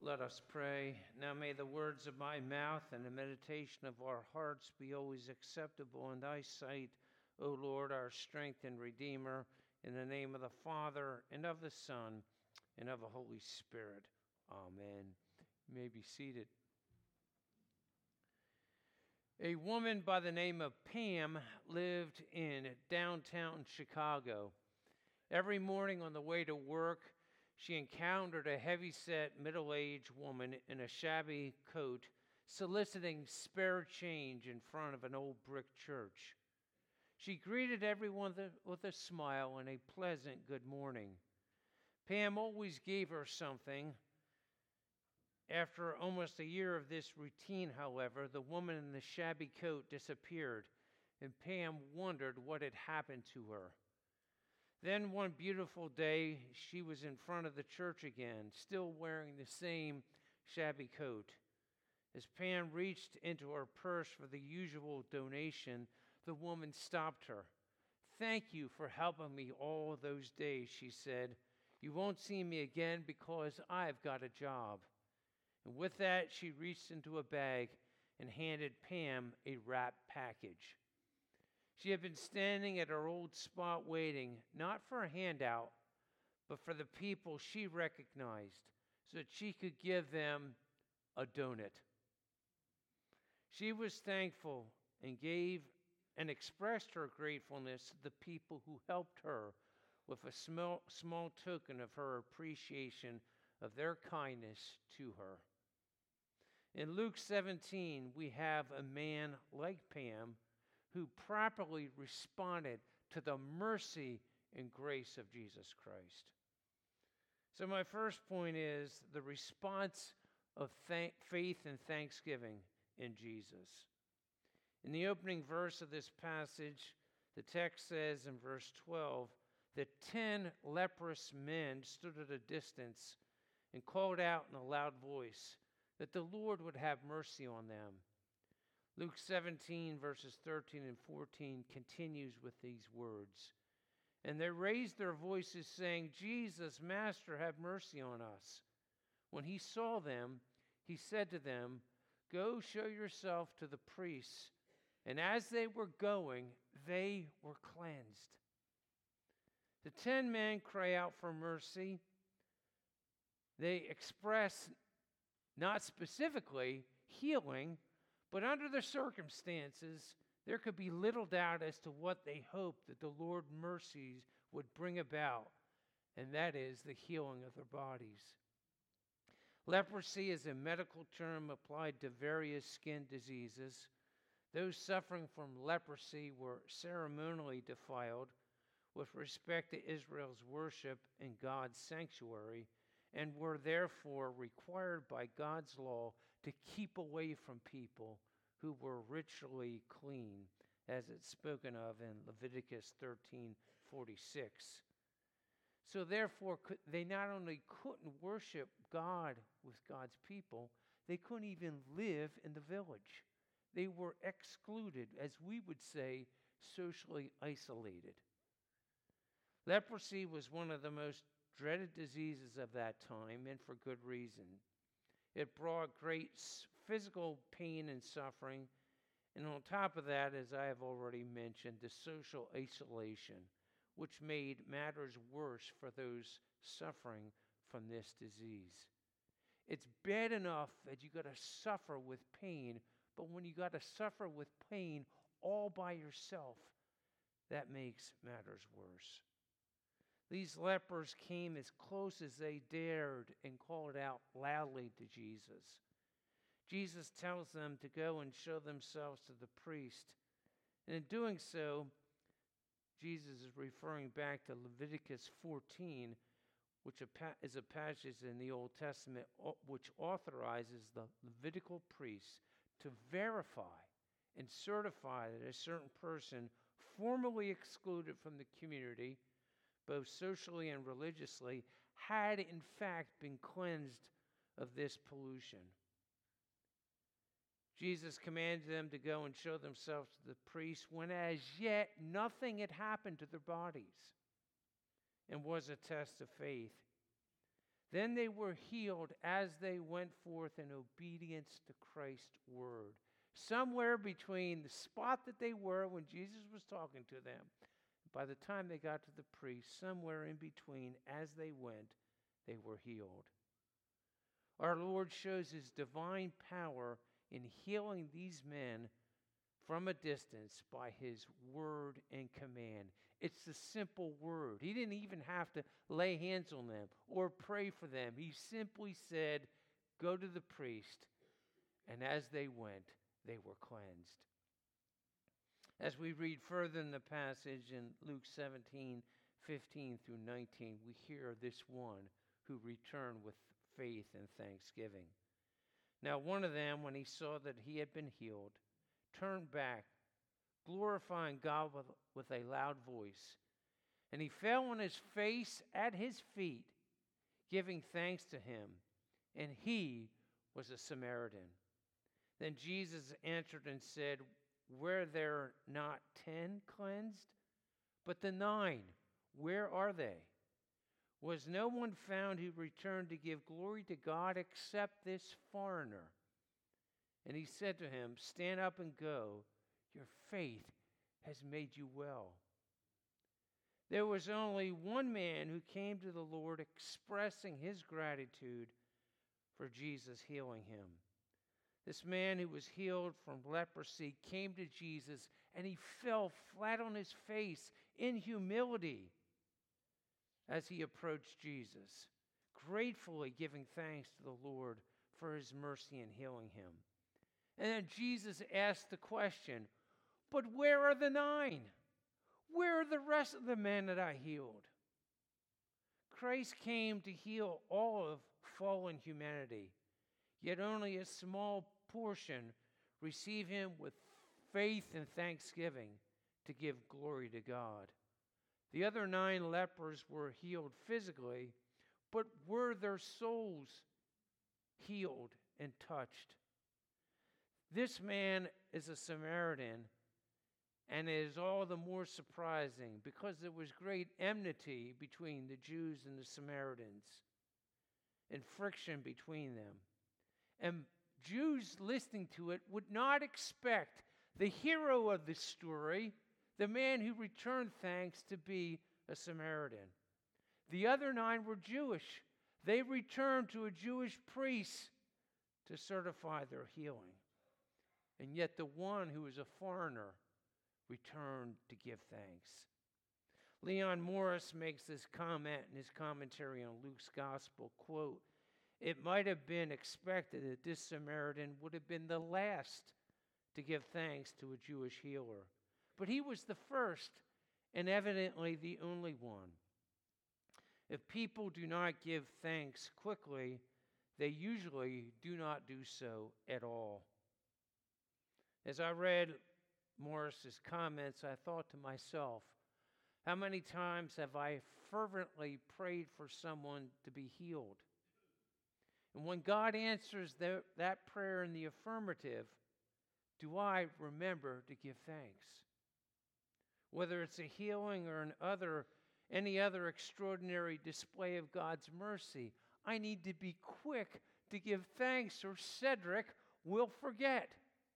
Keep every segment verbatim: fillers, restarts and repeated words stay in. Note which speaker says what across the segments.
Speaker 1: Let us pray. Now may the words of my mouth and the meditation of our hearts be always acceptable in thy sight, O Lord, our strength and Redeemer, in the name of the Father, and of the Son, and of the Holy Spirit. Amen. You may be seated. A woman by the name of Pam lived in downtown Chicago. Every morning on the way to work, she encountered a heavy-set, middle-aged woman in a shabby coat soliciting spare change in front of an old brick church. She greeted everyone with a smile and a pleasant good morning. Pam always gave her something. After almost a year of this routine, however, the woman in the shabby coat disappeared, and Pam wondered what had happened to her. Then one beautiful day, she was in front of the church again, still wearing the same shabby coat. As Pam reached into her purse for the usual donation, the woman stopped her. "Thank you for helping me all those days," she said. "You won't see me again because I've got a job." And with that, she reached into a bag and handed Pam a wrapped package. She had been standing at her old spot waiting, not for a handout, but for the people she recognized, so that she could give them a donut. She was thankful and gave and expressed her gratefulness to the people who helped her with a small, small token of her appreciation of their kindness to her. In Luke seventeen, we have a man like Pam who properly responded to the mercy and grace of Jesus Christ. So my first point is the response of thank- faith and thanksgiving in Jesus. In the opening verse of this passage, the text says in verse twelve that ten leprous men stood at a distance and called out in a loud voice that the Lord would have mercy on them. Luke seventeen, verses thirteen and fourteen continues with these words. And they raised their voices, saying, "Jesus, Master, have mercy on us." When he saw them, he said to them, "Go show yourself to the priests." And as they were going, they were cleansed. The ten men cry out for mercy. They express not specifically healing, but under the circumstances, there could be little doubt as to what they hoped that the Lord's mercies would bring about, and that is the healing of their bodies. Leprosy is a medical term applied to various skin diseases. Those suffering from leprosy were ceremonially defiled with respect to Israel's worship in God's sanctuary, and were therefore required by God's law to keep away from people who were ritually clean, as it's spoken of in Leviticus thirteen forty-six. So therefore, they not only couldn't worship God with God's people, they couldn't even live in the village. They were excluded, as we would say, socially isolated. Leprosy was one of the most dreaded diseases of that time, and for good reason. It brought great physical pain and suffering, and on top of that, as I have already mentioned, the social isolation, which made matters worse for those suffering from this disease. It's bad enough that you got to suffer with pain, but when you got to suffer with pain all by yourself, that makes matters worse. These lepers came as close as they dared and called out loudly to Jesus. Jesus tells them to go and show themselves to the priest. And in doing so, Jesus is referring back to Leviticus fourteen, which is a passage in the Old Testament which authorizes the Levitical priests to verify and certify that a certain person formerly excluded from the community, both socially and religiously, had in fact been cleansed of this pollution. Jesus commanded them to go and show themselves to the priests when as yet nothing had happened to their bodies, and was a test of faith. Then they were healed as they went forth in obedience to Christ's word. Somewhere between the spot that they were when Jesus was talking to them, by the time they got to the priest, somewhere in between, as they went, they were healed. Our Lord shows his divine power in healing these men from a distance by his word and command. It's the simple word. He didn't even have to lay hands on them or pray for them. He simply said, go to the priest. And as they went, they were cleansed. As we read further in the passage in Luke seventeen, fifteen through nineteen, we hear this one who returned with faith and thanksgiving. Now one of them, when he saw that he had been healed, turned back, glorifying God with, with a loud voice. And he fell on his face at his feet, giving thanks to him. And he was a Samaritan. Then Jesus answered and said, were there not ten cleansed? But the nine, where are they? Was no one found who returned to give glory to God except this foreigner? And he said to him, stand up and go. Your faith has made you well. There was only one man who came to the Lord expressing his gratitude for Jesus healing him. This man who was healed from leprosy came to Jesus and he fell flat on his face in humility as he approached Jesus, gratefully giving thanks to the Lord for his mercy in healing him. And then Jesus asked the question, but where are the nine? Where are the rest of the men that I healed? Christ came to heal all of fallen humanity, yet only a small portion receive him with faith and thanksgiving to give glory to God. The other nine lepers were healed physically, but were their souls healed and touched? This man is a Samaritan, and it is all the more surprising because there was great enmity between the Jews and the Samaritans and friction between them. And Jews listening to it would not expect the hero of the story, the man who returned thanks, to be a Samaritan. The other nine were Jewish. They returned to a Jewish priest to certify their healing. And yet the one who was a foreigner returned to give thanks. Leon Morris makes this comment in his commentary on Luke's gospel, quote, it might have been expected that this Samaritan would have been the last to give thanks to a Jewish healer. But he was the first and evidently the only one. If people do not give thanks quickly, they usually do not do so at all. As I read Morris's comments, I thought to myself, how many times have I fervently prayed for someone to be healed? And when God answers the, that prayer in the affirmative, do I remember to give thanks? Whether it's a healing or an other, any other extraordinary display of God's mercy, I need to be quick to give thanks, or Cedric will forget.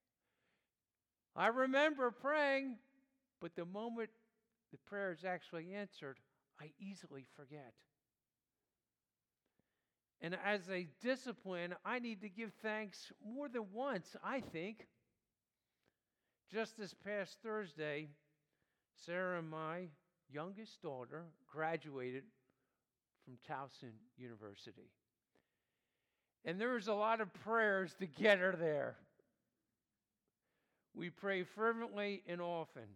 Speaker 1: I remember praying, but the moment the prayer is actually answered, I easily forget. And as a discipline, I need to give thanks more than once, I think. Just this past Thursday, Sarah, my youngest daughter, graduated from Towson University. And there was a lot of prayers to get her there. We pray fervently and often.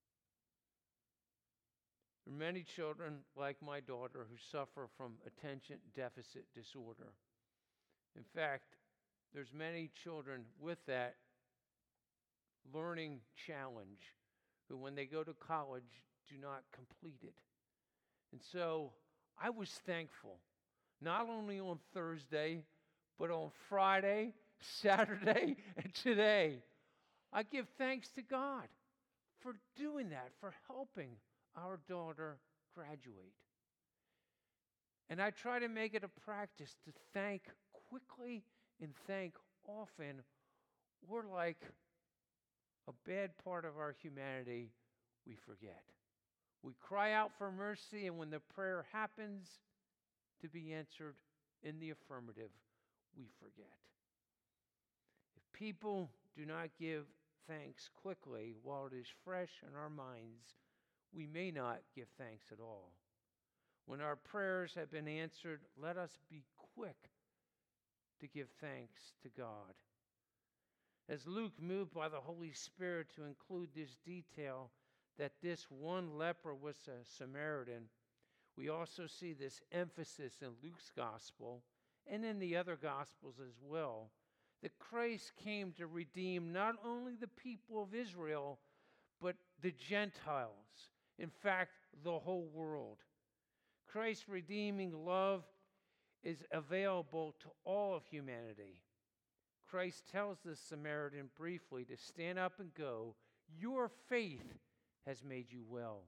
Speaker 1: There are many children like my daughter who suffer from attention deficit disorder. In fact, there's many children with that learning challenge who, when they go to college, do not complete it. And so I was thankful, not only on Thursday, but on Friday, Saturday, and today. I give thanks to God for doing that, for helping our daughter graduate. And I try to make it a practice to thank quickly and thank often. We're like a bad part of our humanity we forget. We cry out for mercy, and when the prayer happens to be answered in the affirmative, we forget. If people do not give thanks quickly while it is fresh in our minds, we may not give thanks at all. When our prayers have been answered, let us be quick to give thanks to God. As Luke moved by the Holy Spirit to include this detail that this one leper was a Samaritan, we also see this emphasis in Luke's gospel and in the other gospels as well, that Christ came to redeem not only the people of Israel, but the Gentiles. In fact, the whole world. Christ's redeeming love is available to all of humanity. Christ tells the Samaritan briefly to stand up and go. Your faith has made you well.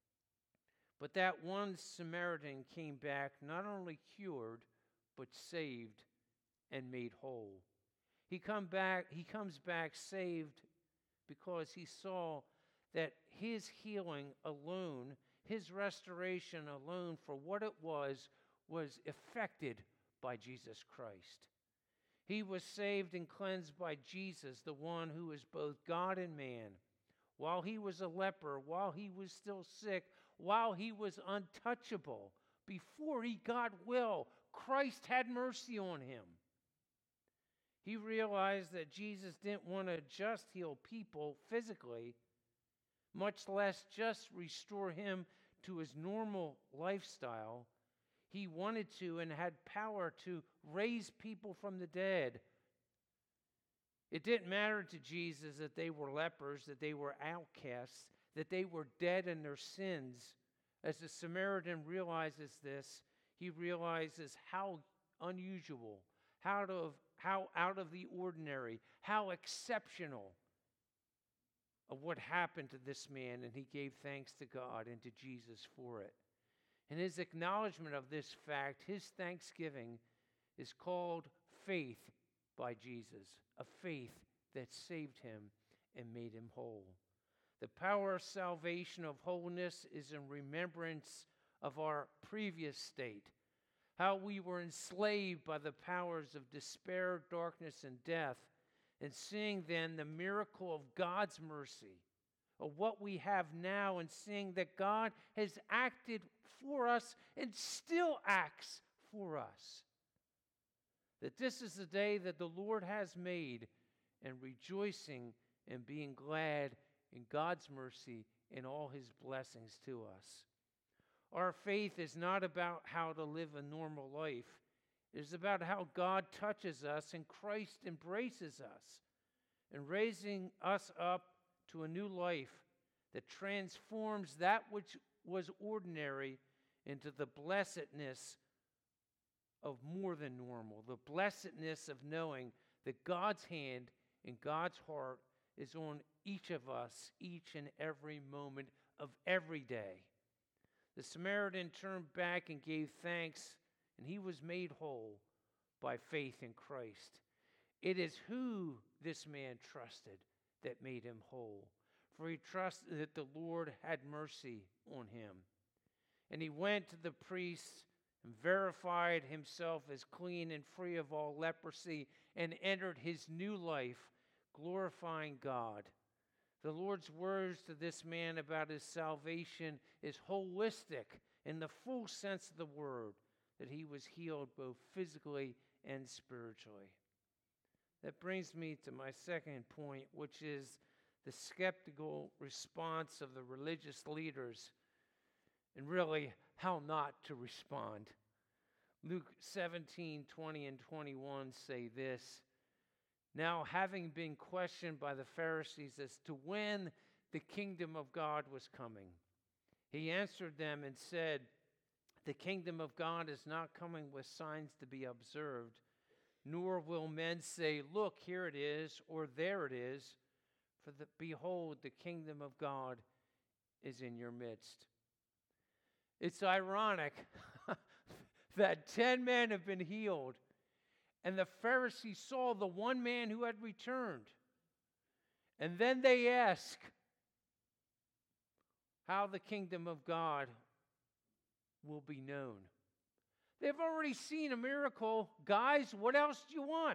Speaker 1: But that one Samaritan came back not only cured, but saved and made whole. He come back, he comes back saved because he saw that his healing alone, his restoration alone for what it was, was effected by Jesus Christ. He was saved and cleansed by Jesus, the one who is both God and man. While he was a leper, while he was still sick, while he was untouchable, before he got well, Christ had mercy on him. He realized that Jesus didn't want to just heal people physically, much less just restore him to his normal lifestyle. He wanted to and had power to raise people from the dead. It didn't matter to Jesus that they were lepers, that they were outcasts, that they were dead in their sins. As the Samaritan realizes this, he realizes how unusual, how out of, how out of the ordinary, how exceptional of what happened to this man, and he gave thanks to God and to Jesus for it. And his acknowledgement of this fact, his thanksgiving, is called faith by Jesus, a faith that saved him and made him whole. The power of salvation of wholeness is in remembrance of our previous state, how we were enslaved by the powers of despair, darkness, and death, and seeing then the miracle of God's mercy, of what we have now, and seeing that God has acted for us and still acts for us. That this is the day that the Lord has made, and rejoicing and being glad in God's mercy and all his blessings to us. Our faith is not about how to live a normal life. It is about how God touches us and Christ embraces us and raising us up to a new life that transforms that which was ordinary into the blessedness of more than normal, the blessedness of knowing that God's hand and God's heart is on each of us, each and every moment of every day. The Samaritan turned back and gave thanks, and he was made whole by faith in Christ. It is who this man trusted that made him whole, for he trusted that the Lord had mercy on him. And he went to the priests and verified himself as clean and free of all leprosy, and entered his new life, glorifying God. The Lord's words to this man about his salvation is holistic in the full sense of the word, that he was healed both physically and spiritually. That brings me to my second point, which is the skeptical response of the religious leaders, and really how not to respond. Luke seventeen, twenty and twenty-one say this: Now, having been questioned by the Pharisees as to when the kingdom of God was coming, he answered them and said, The kingdom of God is not coming with signs to be observed, nor will men say, Look, here it is, or there it is, for the, behold, the kingdom of God is in your midst. It's ironic that ten men have been healed. And the Pharisees saw the one man who had returned. And then they ask how the kingdom of God will be known. They've already seen a miracle. Guys, what else do you want?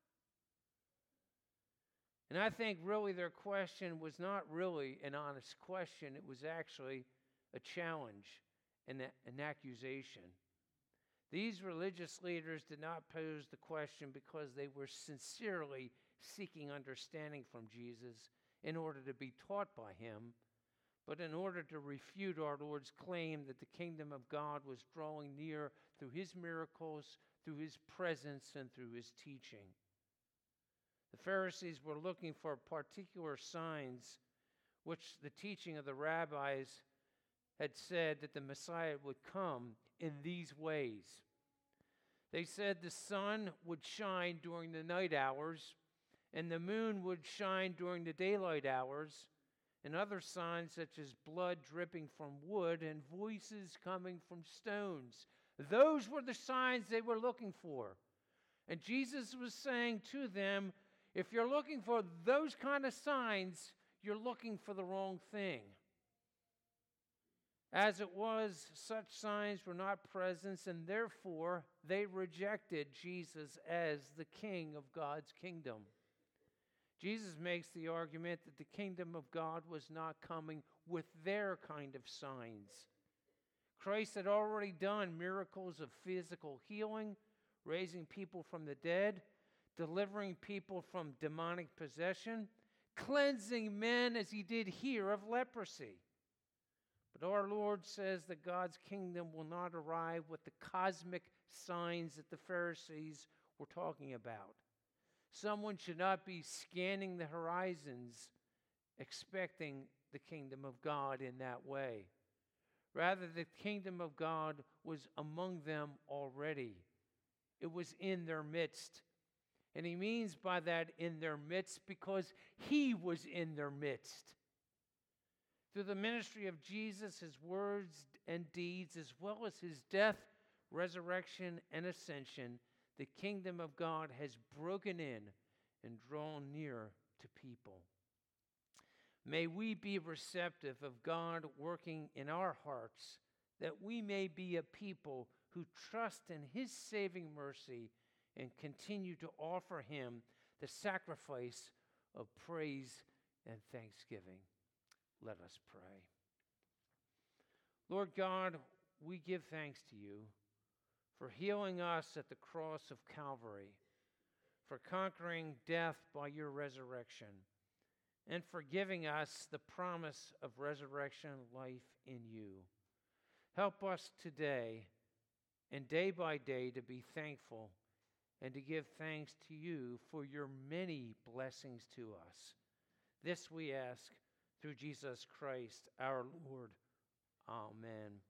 Speaker 1: And I think really their question was not really an honest question. It was actually a challenge and an accusation. These religious leaders did not pose the question because they were sincerely seeking understanding from Jesus in order to be taught by him, but in order to refute our Lord's claim that the kingdom of God was drawing near through his miracles, through his presence, and through his teaching. The Pharisees were looking for particular signs which the teaching of the rabbis had said that the Messiah would come in these ways. They said the sun would shine during the night hours, and the moon would shine during the daylight hours, and other signs such as blood dripping from wood and voices coming from stones. Those were the signs they were looking for. And Jesus was saying to them, if you're looking for those kind of signs, you're looking for the wrong thing. As it was, such signs were not present, and therefore they rejected Jesus as the king of God's kingdom. Jesus makes the argument that the kingdom of God was not coming with their kind of signs. Christ had already done miracles of physical healing, raising people from the dead, delivering people from demonic possession, cleansing men as he did here of leprosy. But our Lord says that God's kingdom will not arrive with the cosmic signs that the Pharisees were talking about. Someone should not be scanning the horizons expecting the kingdom of God in that way. Rather, the kingdom of God was among them already. It was in their midst. And he means by that in their midst because he was in their midst. Through the ministry of Jesus, his words and deeds, as well as his death, resurrection, and ascension, the kingdom of God has broken in and drawn near to people. May we be receptive of God working in our hearts, that we may be a people who trust in his saving mercy and continue to offer him the sacrifice of praise and thanksgiving. Let us pray. Lord God, we give thanks to you for healing us at the cross of Calvary, for conquering death by your resurrection, and for giving us the promise of resurrection life in you. Help us today and day by day to be thankful and to give thanks to you for your many blessings to us. This we ask through Jesus Christ, our Lord. Amen.